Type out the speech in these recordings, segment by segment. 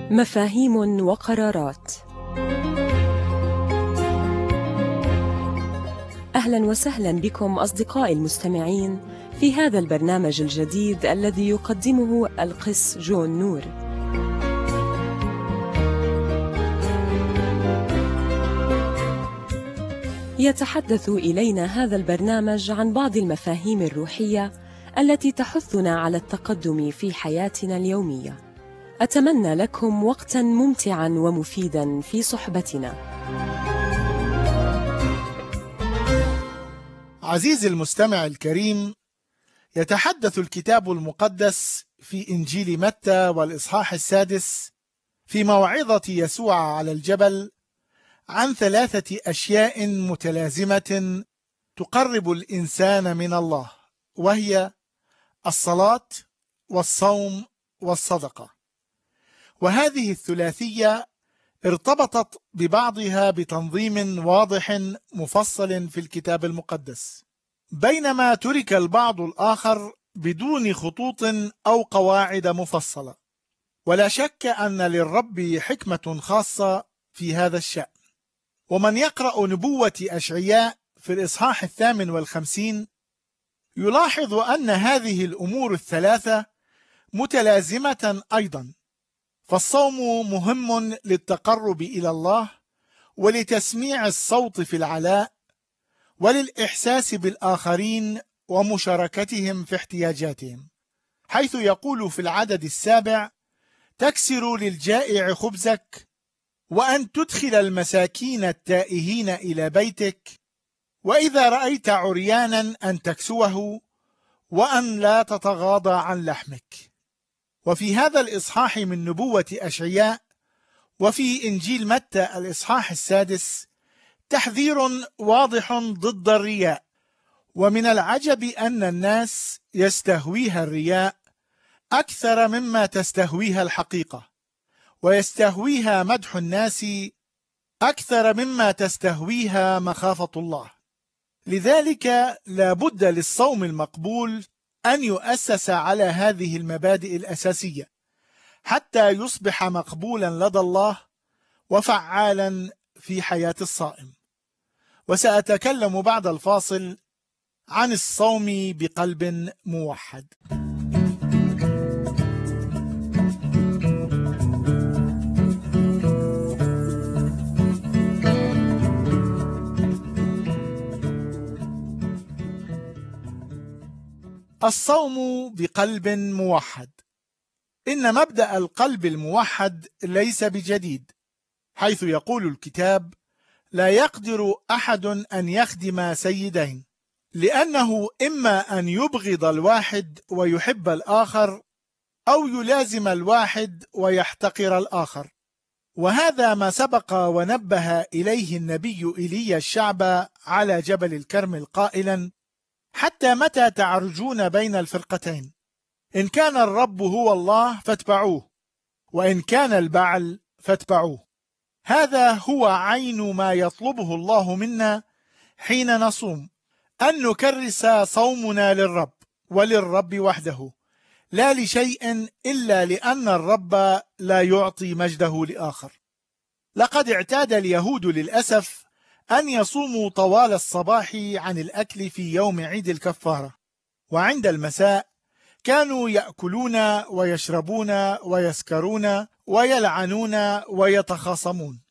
مفاهيم وقرارات. أهلا وسهلا بكم أصدقائي المستمعين في هذا البرنامج الجديد الذي يقدمه القس جون نور. يتحدث إلينا هذا البرنامج عن بعض المفاهيم الروحية التي تحثنا على التقدم في حياتنا اليومية. أتمنى لكم وقتاً ممتعاً ومفيداً في صحبتنا. عزيزي المستمع الكريم، يتحدث الكتاب المقدس في إنجيل متى والإصحاح 6 في موعظة يسوع على الجبل عن 3 أشياء متلازمة تقرب الإنسان من الله، وهي الصلاة والصوم والصدقة. وهذه الثلاثية ارتبطت ببعضها بتنظيم واضح مفصل في الكتاب المقدس، بينما ترك البعض الآخر بدون خطوط أو قواعد مفصلة. ولا شك أن للرب حكمة خاصة في هذا الشأن. ومن يقرأ نبوة أشعياء في الإصحاح 58 يلاحظ أن هذه الأمور الثلاثة متلازمة أيضا. فالصوم مهم للتقرب إلى الله ولتسميع الصوت في العلاء وللإحساس بالآخرين ومشاركتهم في احتياجاتهم، حيث يقول في العدد 7: تكسر للجائع خبزك، وأن تدخل المساكين التائهين إلى بيتك، وإذا رأيت عريانا أن تكسوه، وأن لا تتغاضى عن لحمك. وفي هذا الإصحاح من نبوة أشعياء وفي إنجيل متى الإصحاح 6 تحذير واضح ضد الرياء. ومن العجب أن الناس يستهويها الرياء أكثر مما تستهويها الحقيقة، ويستهويها مدح الناس أكثر مما تستهويها مخافة الله. لذلك لا بد للصوم المقبول أن يؤسس على هذه المبادئ الأساسية حتى يصبح مقبولا لدى الله وفعالا في حياة الصائم. وسأتكلم بعد الفاصل عن الصوم بقلب موحد. الصوم بقلب موحد. إن مبدأ القلب الموحد ليس بجديد، حيث يقول الكتاب: لا يقدر أحد أن يخدم سيدين، لأنه إما أن يبغض الواحد ويحب الآخر، أو يلازم الواحد ويحتقر الآخر. وهذا ما سبق ونبه إليه النبي إيليا الشعب على جبل الكرمل قائلا: حتى متى تعرجون بين الفرقتين؟ إن كان الرب هو الله فاتبعوه، وإن كان البعل فاتبعوه. هذا هو عين ما يطلبه الله منا حين نصوم، أن نكرس صومنا للرب وللرب وحده، لا لشيء إلا لأن الرب لا يعطي مجده لآخر. لقد اعتاد اليهود للأسف أن يصوموا طوال الصباح عن الأكل في يوم عيد الكفارة، وعند المساء كانوا يأكلون ويشربون ويسكرون ويلعنون ويتخاصمون.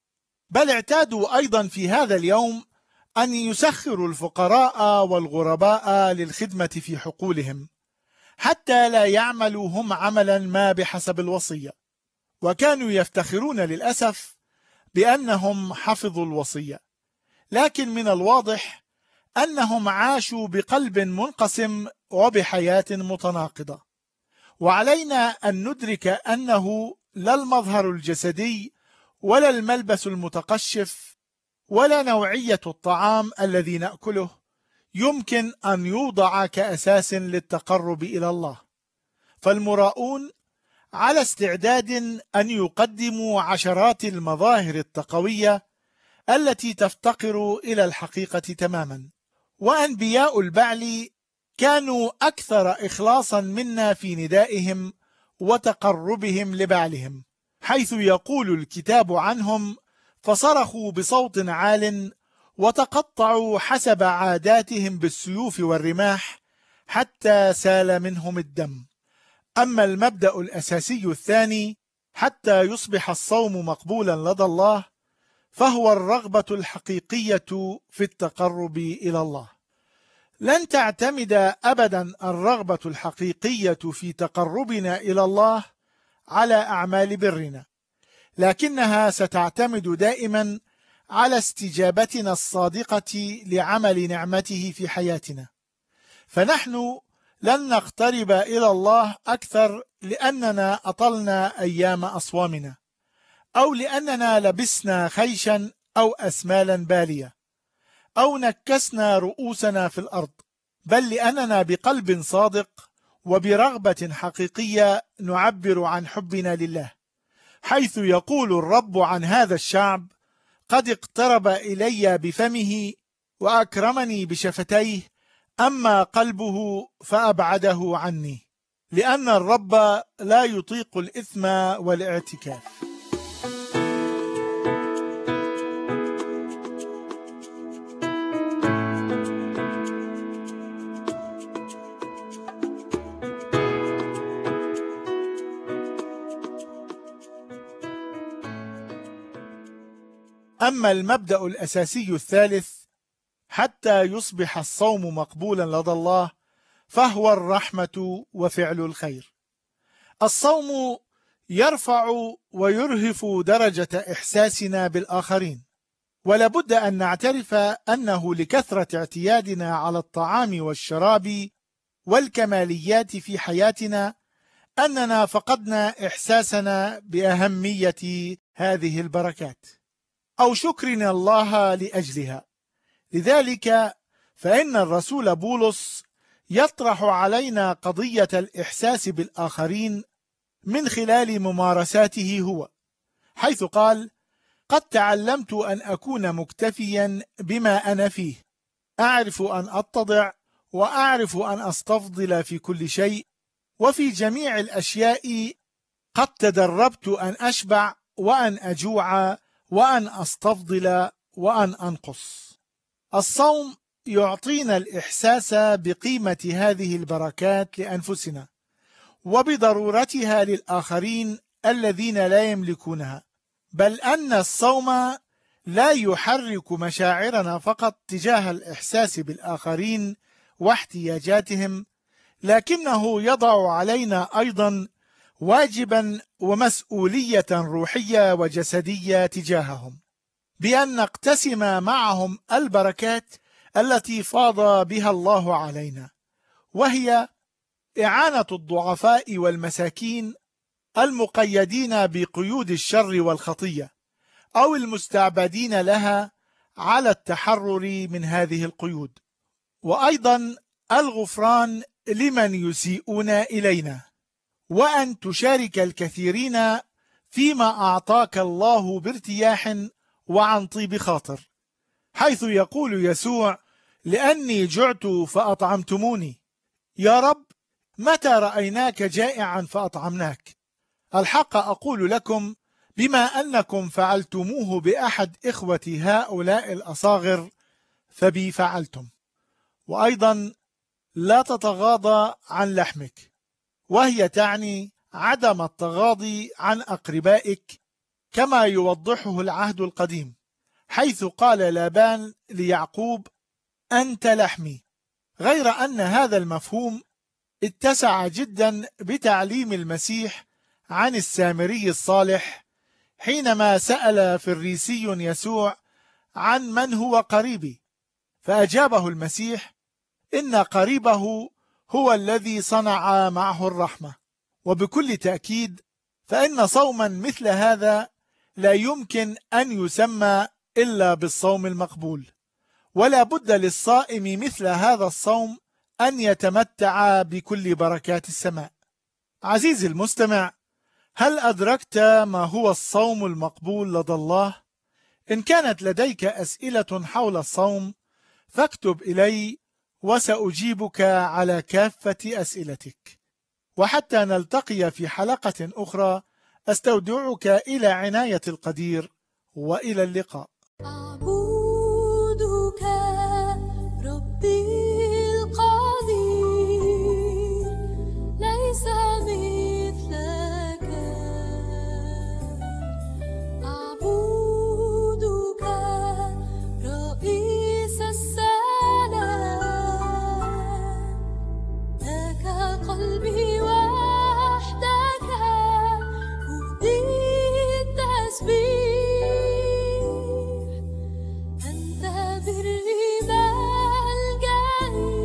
بل اعتادوا أيضا في هذا اليوم أن يسخروا الفقراء والغرباء للخدمة في حقولهم، حتى لا يعملوا هم عملا ما بحسب الوصية. وكانوا يفتخرون للأسف بأنهم حفظوا الوصية، لكن من الواضح أنهم عاشوا بقلب منقسم وبحياة متناقضة. وعلينا أن ندرك أنه لا المظهر الجسدي ولا الملبس المتقشف ولا نوعية الطعام الذي نأكله يمكن أن يوضع كأساس للتقرب إلى الله. فالمراؤون على استعداد أن يقدموا عشرات المظاهر التقوية التي تفتقر إلى الحقيقة تماما. وأنبياء البعل كانوا أكثر إخلاصا منا في ندائهم وتقربهم لبعلهم، حيث يقول الكتاب عنهم: فصرخوا بصوت عال وتقطعوا حسب عاداتهم بالسيوف والرماح حتى سال منهم الدم. أما المبدأ الأساسي الثاني حتى يصبح الصوم مقبولا لدى الله، فهو الرغبة الحقيقية في التقرب إلى الله. لن تعتمد أبدا الرغبة الحقيقية في تقربنا إلى الله على أعمال برنا، لكنها ستعتمد دائما على استجابتنا الصادقة لعمل نعمته في حياتنا. فنحن لن نقترب إلى الله أكثر لأننا أطلنا أيام أصوامنا، أو لأننا لبسنا خيشا أو أسمالا بالية، أو نكسنا رؤوسنا في الأرض، بل لأننا بقلب صادق وبرغبة حقيقية نعبر عن حبنا لله، حيث يقول الرب عن هذا الشعب: قد اقترب إلي بفمه وأكرمني بشفتيه، أما قلبه فأبعده عني، لأن الرب لا يطيق الإثم والاعتكاف. أما المبدأ الأساسي الثالث حتى يصبح الصوم مقبولا لدى الله، فهو الرحمة وفعل الخير. الصوم يرفع ويرهف درجة إحساسنا بالآخرين، ولابد أن نعترف أنه لكثرة اعتيادنا على الطعام والشراب والكماليات في حياتنا أننا فقدنا إحساسنا بأهمية هذه البركات أو شكرنا الله لأجلها. لذلك فإن الرسول بولس يطرح علينا قضية الإحساس بالآخرين من خلال ممارساته هو، حيث قال: قد تعلمت أن أكون مكتفيا بما أنا فيه، أعرف أن أتضع وأعرف أن أستفضل في كل شيء، وفي جميع الأشياء قد تدربت أن أشبع وأن أجوع وأن أستفضل وأن أنقص. الصوم يعطينا الإحساس بقيمة هذه البركات لأنفسنا وبضرورتها للآخرين الذين لا يملكونها، بل أن الصوم لا يحرك مشاعرنا فقط تجاه الإحساس بالآخرين واحتياجاتهم، لكنه يضع علينا أيضا واجبا ومسؤولية روحية وجسدية تجاههم، بأن نقتسم معهم البركات التي فاض بها الله علينا، وهي إعانة الضعفاء والمساكين المقيدين بقيود الشر والخطية أو المستعبدين لها على التحرر من هذه القيود، وأيضا الغفران لمن يسيئون إلينا، وأن تشارك الكثيرين فيما أعطاك الله بارتياح وعن طيب خاطر، حيث يقول يسوع: لأني جعت فأطعمتموني، يا رب متى رأيناك جائعا فأطعمناك؟ الحق أقول لكم بما أنكم فعلتموه بأحد إخوة هؤلاء الأصاغر فبي فعلتم. وأيضا لا تتغاضى عن لحمك، وهي تعني عدم التغاضي عن أقربائك، كما يوضحه العهد القديم، حيث قال لابان ليعقوب: أنت لحمي، غير أن هذا المفهوم اتسع جدا بتعليم المسيح عن السامري الصالح حينما سأل فريسي يسوع عن من هو قريبي، فأجابه المسيح: إن قريبه هو الذي صنع معه الرحمة. وبكل تأكيد فإن صوما مثل هذا لا يمكن أن يسمى إلا بالصوم المقبول، ولا بد للصائم مثل هذا الصوم أن يتمتع بكل بركات السماء. عزيزي المستمع، هل أدركت ما هو الصوم المقبول لدى الله؟ إن كانت لديك أسئلة حول الصوم فاكتب إلي وسأجيبك على كافة أسئلتك. وحتى نلتقي في حلقة أخرى، أستودعك إلى عناية القدير، وإلى اللقاء. أعبدك ربي القدير، ليس مثلك. أعبدك رئيس السلام، لك قلبي وحدك أهدي التسبيح. أنت بري ملجئي،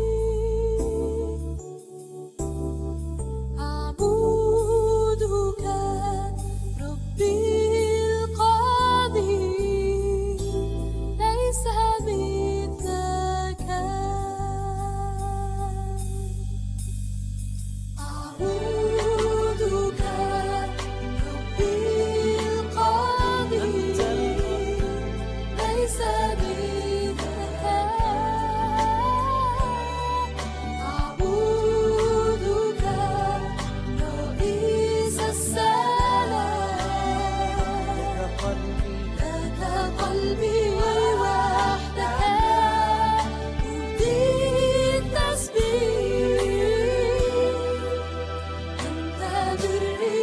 أعبدك ربي القدير، ليس مثلك. أعبدك ربي القدير، ليس مثلك. أعبدك رئيس السلام، لك قلبي وحدك أهدي التسبيح. أنت بري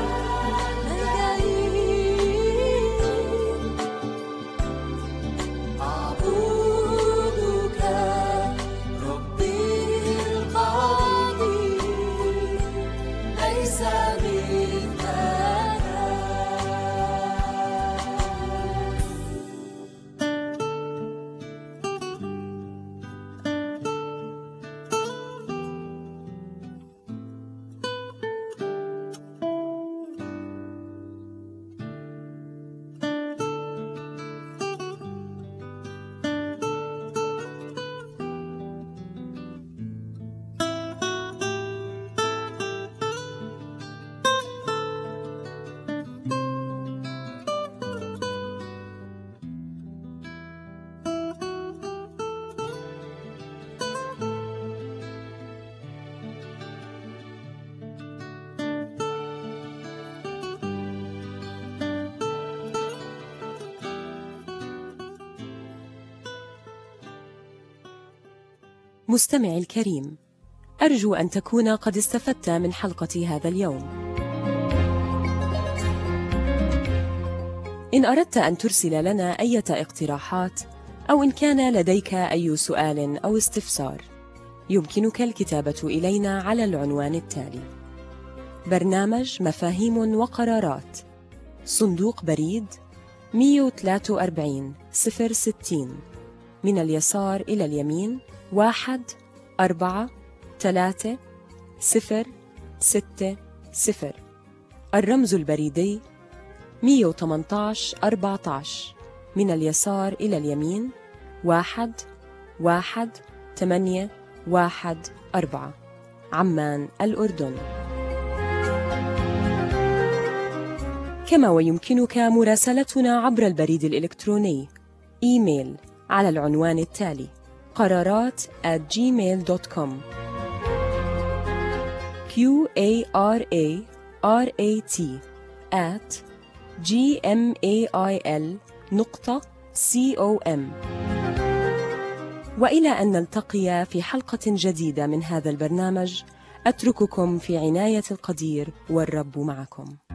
ملجئي، أعبدك ربي القدير، ليس مثلك. مستمعي الكريم، أرجو أن تكون قد استفدت من حلقة هذا اليوم. إن أردت أن ترسل لنا أي اقتراحات، أو إن كان لديك أي سؤال أو استفسار، يمكنك الكتابة إلينا على العنوان التالي: برنامج مفاهيم وقرارات، صندوق بريد 143 060، من اليسار إلى اليمين 1436060. الرمز البريدي 118 14، من اليسار إلى اليمين 11814، عمان الأردن. كما ويمكنك مراسلتنا عبر البريد الإلكتروني إيميل على العنوان التالي: قرارات@gmail.com. QARARAT@gmail.com. وإلى أن نلتقي في حلقة جديدة من هذا البرنامج، أترككم في عناية القدير، والرب معكم.